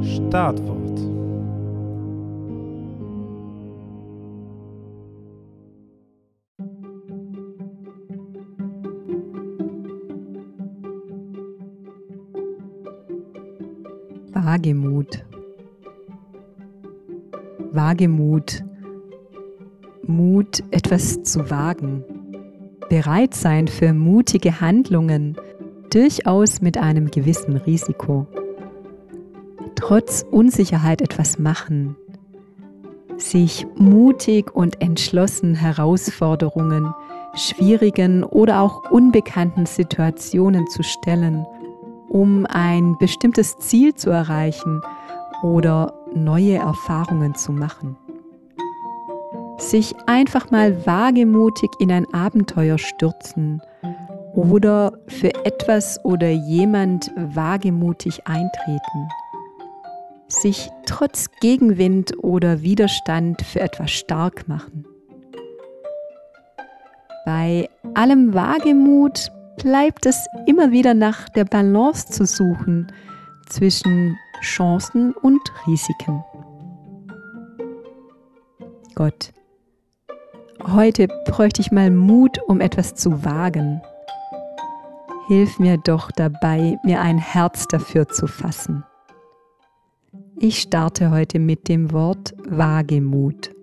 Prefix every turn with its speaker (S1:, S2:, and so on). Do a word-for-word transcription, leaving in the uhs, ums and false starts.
S1: Startwort.
S2: Wagemut. Wagemut. Mut, etwas zu wagen. Bereit sein für mutige Handlungen, durchaus mit einem gewissen Risiko. Trotz Unsicherheit etwas machen. Sich mutig und entschlossen Herausforderungen, schwierigen oder auch unbekannten Situationen zu stellen, um ein bestimmtes Ziel zu erreichen oder neue Erfahrungen zu machen. Sich einfach mal wagemutig in ein Abenteuer stürzen oder für etwas oder jemand wagemutig eintreten. Sich trotz Gegenwind oder Widerstand für etwas stark machen. Bei allem Wagemut bleibt es immer wieder nach der Balance zu suchen zwischen Chancen und Risiken. Gott, heute bräuchte ich mal Mut, um etwas zu wagen. Hilf mir doch dabei, mir ein Herz dafür zu fassen. Ich starte heute mit dem Wort Wagemut.